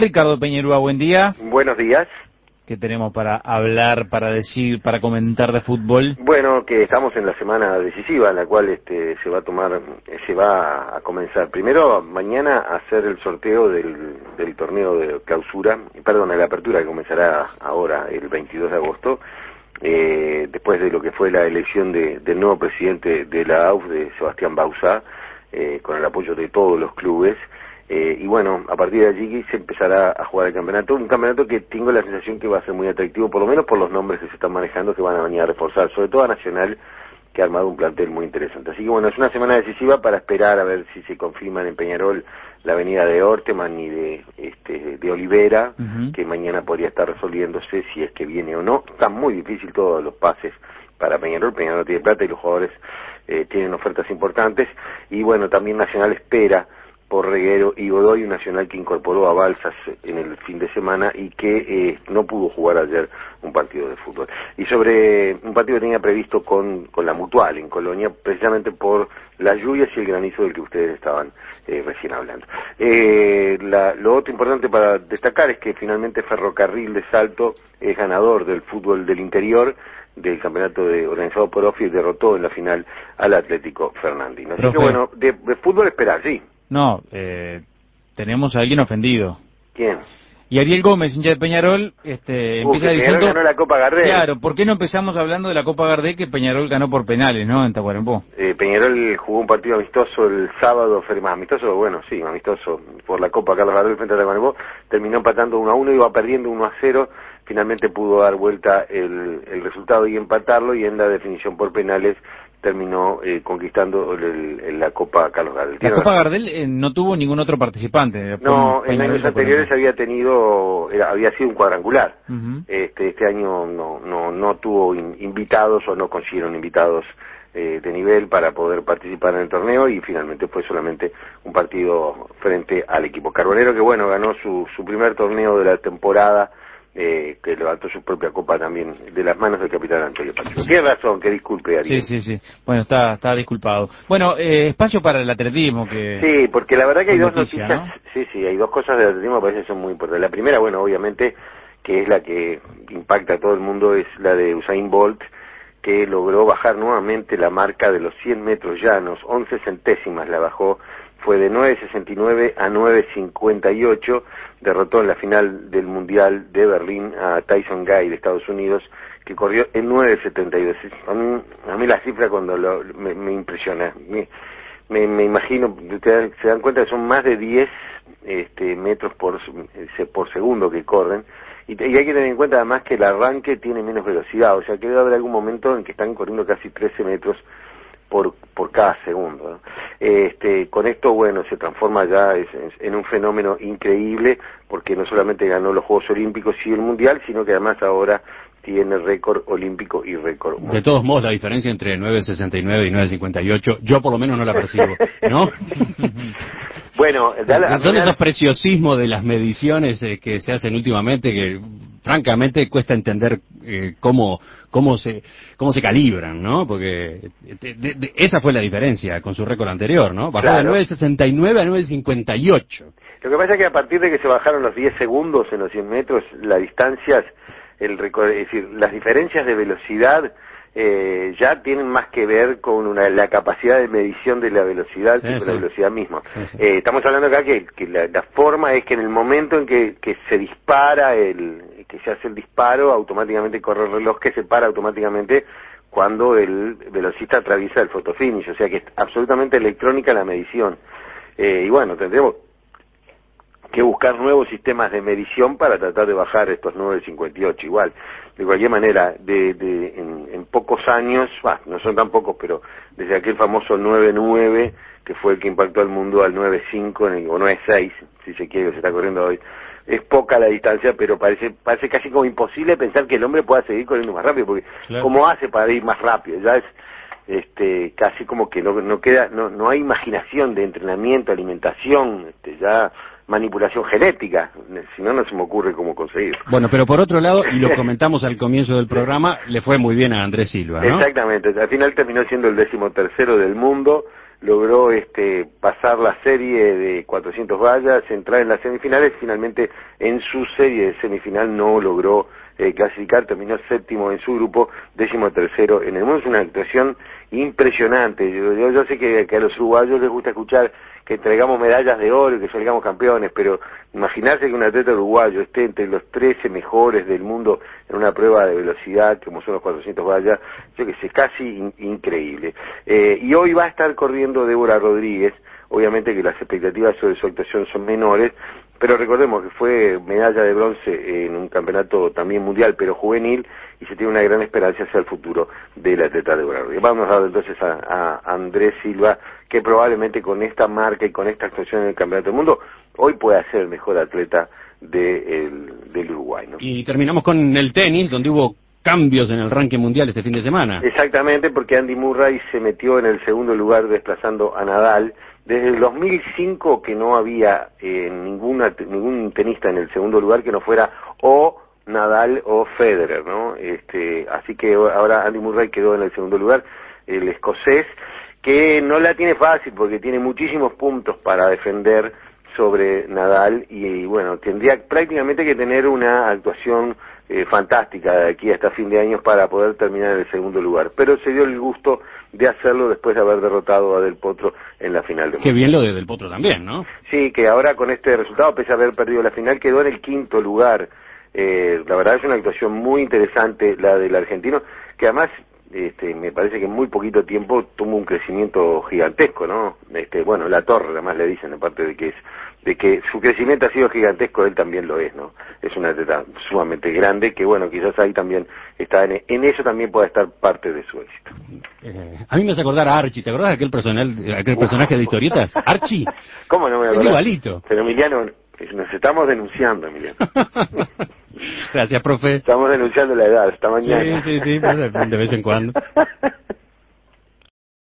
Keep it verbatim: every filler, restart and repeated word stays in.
Ricardo Peñerúa, buen día. Buenos días. ¿Qué tenemos para hablar, para decir, para comentar de fútbol? Bueno, que estamos en la semana decisiva en la cual este se va a tomar, se va a comenzar primero mañana a hacer el sorteo del, del torneo de clausura, perdón, de la apertura que comenzará ahora el veintidós de agosto, eh, después de lo que fue la elección de, del nuevo presidente de la A U F, de Sebastián Bauzá, eh, con el apoyo de todos los clubes. Eh, y bueno, a partir de allí se empezará a jugar el campeonato, un campeonato que tengo la sensación que va a ser muy atractivo, por lo menos por los nombres que se están manejando, que van a venir a reforzar, sobre todo a Nacional, que ha armado un plantel muy interesante. Así que bueno, es una semana decisiva para esperar a ver si se confirman en Peñarol la avenida de Orteman y de este de Olivera, uh-huh. que mañana podría estar resolviéndose si es que viene o no. Está muy difícil todos los pases para Peñarol, Peñarol tiene plata y los jugadores eh, tienen ofertas importantes, y bueno, también Nacional espera por Reguero y Godoy, un Nacional que incorporó a Balsas en el fin de semana y que eh, no pudo jugar ayer un partido de fútbol. Y sobre un partido que tenía previsto con, con la Mutual en Colonia, precisamente por las lluvias y el granizo del que ustedes estaban eh, recién hablando. Eh, la, lo otro importante para destacar es que finalmente Ferrocarril de Salto es ganador del fútbol del interior, del campeonato de, organizado por Ofi, y derrotó en la final al Atlético Fernandino. Así Profe. que bueno, de, de fútbol esperar, sí. No, eh, tenemos a alguien ofendido. ¿Quién? Y Ariel Gómez, hincha de Peñarol, este, uh, empieza que diciendo... Peñarol ganó la Copa Gardel. Claro, ¿por qué no empezamos hablando de la Copa Gardel que Peñarol ganó por penales, no, en Tacuarembó? Eh, Peñarol jugó un partido amistoso el sábado, fue más amistoso, bueno, sí, amistoso, por la Copa Carlos Gardel frente a Tacuarembó, terminó empatando uno a uno, iba perdiendo uno a cero, finalmente pudo dar vuelta el, el resultado y empatarlo, y en la definición por penales terminó eh, conquistando el, el, la Copa Carlos Gardel. La Copa Gardel eh, no tuvo ningún otro participante. No, en años anteriores había tenido, era, había sido un cuadrangular. Uh-huh. Este, este año no, no, no tuvo in, invitados o no consiguieron invitados eh, de nivel para poder participar en el torneo, y finalmente fue solamente un partido frente al equipo carbonero, que bueno, ganó su, su primer torneo de la temporada. Eh, que levantó su propia copa también de las manos del capitán Antonio Pacheco. Tiene razón, que disculpe, Ariel. Sí, sí, sí. Bueno, está está disculpado. Bueno, eh, espacio para el atletismo. Que sí, porque la verdad que hay dos noticia, noticias, ¿no? sí, sí, hay dos cosas del atletismo que parece que son muy importantes. La primera, bueno, obviamente, que es la que impacta a todo el mundo, es la de Usain Bolt, que logró bajar nuevamente la marca de los cien metros llanos, once centésimas la bajó, fue de nueve sesenta y nueve a nueve cincuenta y ocho, derrotó en la final del Mundial de Berlín a Tyson Guy de Estados Unidos, que corrió en nueve setenta y dos. A mí, a mí la cifra cuando lo, me, me impresiona, me, me, me imagino, ustedes se dan cuenta que son más de diez este, metros por, por segundo que corren, y, y hay que tener en cuenta además que el arranque tiene menos velocidad, o sea que debe haber algún momento en que están corriendo casi trece metros por por cada segundo, ¿no? Este, con esto, bueno, se transforma ya es, es, en un fenómeno increíble, porque no solamente ganó los Juegos Olímpicos y el Mundial, sino que además ahora tiene récord olímpico y récord mundial. De todos modos, la diferencia entre nueve sesenta y nueve y nueve cincuenta y ocho, yo por lo menos no la percibo, ¿no? Bueno, da la, son esos preciosismos de las mediciones eh, que se hacen últimamente, que francamente cuesta entender eh, cómo cómo se cómo se calibran, ¿no? Porque de, de, de, esa fue la diferencia con su récord anterior, ¿no? Bajó claro. de nueve sesenta y nueve a nueve cincuenta y ocho. Lo que pasa es que a partir de que se bajaron los diez segundos en los cien metros, las distancias, el récord, es decir, las diferencias de velocidad eh, ya tienen más que ver con una, la capacidad de medición de la velocidad sí, que con sí. la velocidad misma. Sí, sí. Eh, estamos hablando acá que, que la, la forma es que en el momento en que, que se dispara, el que se hace el disparo, automáticamente corre el reloj que se para automáticamente cuando el velocista atraviesa el fotofinish, o sea que es absolutamente electrónica la medición. Eh, y bueno, tendremos que buscar nuevos sistemas de medición para tratar de bajar estos nueve cincuenta y ocho igual. De cualquier manera, de, de en, en pocos años, bah, no son tan pocos, pero desde aquel famoso nueve nueve, que fue el que impactó al mundo, al nueve cinco, en el, o nueve seis, si se quiere, que se está corriendo hoy, es poca la distancia, pero parece parece casi como imposible pensar que el hombre pueda seguir corriendo más rápido, porque claro. ¿cómo hace para ir más rápido? Ya es este casi como que no, no queda, no, no hay imaginación de entrenamiento, alimentación, este, ya manipulación genética, si no, no se me ocurre cómo conseguirlo. Bueno, pero por otro lado, y lo comentamos al comienzo del programa, le fue muy bien a Andrés Silva, ¿no? Exactamente, al final terminó siendo el décimo tercero del mundo, logró este pasar la serie de cuatrocientas vallas, entrar en las semifinales, finalmente en su serie de semifinal no logró eh, clasificar, terminó séptimo en su grupo, décimo tercero en el mundo. Es una actuación impresionante. Yo, yo, yo sé que, que a los uruguayos les gusta escuchar que entregamos medallas de oro y que salgamos campeones, pero imaginarse que un atleta uruguayo esté entre los trece mejores del mundo en una prueba de velocidad, como son los cuatrocientas vallas, yo que sé, casi in, increíble. Eh, y hoy va a estar corriendo Débora Rodríguez, obviamente que las expectativas sobre su actuación son menores, pero recordemos que fue medalla de bronce en un campeonato también mundial, pero juvenil, y se tiene una gran esperanza hacia el futuro del atleta Débora Rodríguez. Vamos a ver entonces a, a Andrés Silva, que probablemente con esta marca y con esta actuación en el campeonato del mundo, hoy pueda ser el mejor atleta de el, del Uruguay, ¿no? Y terminamos con el tenis, donde hubo cambios en el ranking mundial este fin de semana. Exactamente, porque Andy Murray se metió en el segundo lugar desplazando a Nadal. Desde el dos mil cinco que no había eh, ninguna, ningún tenista en el segundo lugar que no fuera o Nadal o Federer, ¿no? Este, así que ahora Andy Murray quedó en el segundo lugar, el escocés, que no la tiene fácil porque tiene muchísimos puntos para defender sobre Nadal y, y bueno, tendría prácticamente que tener una actuación eh, fantástica de aquí hasta fin de año para poder terminar en el segundo lugar, pero se dio el gusto de hacerlo después de haber derrotado a Del Potro en la final de Qué bien lo de Del Potro también, ¿no? Sí, que ahora con este resultado, pese a haber perdido la final, quedó en el quinto lugar. Eh, la verdad es una actuación muy interesante la del argentino, que además este, me parece que en muy poquito tiempo tuvo un crecimiento gigantesco, ¿no? Este, bueno, la torre, además le dicen, aparte de que es, de que su crecimiento ha sido gigantesco, él también lo es, ¿no? Es una atleta sumamente grande, que bueno, quizás ahí también está, en, en eso también puede estar parte de su éxito. Eh, a mí me hace acordar a Archie, ¿te acordás de aquel, personal, aquel personaje de historietas? Archie. ¿Cómo no me Es igualito. Pero Emiliano, nos estamos denunciando, Emiliano. Gracias, profe. Estamos denunciando la edad, hasta mañana. Sí, sí, sí, de vez en cuando.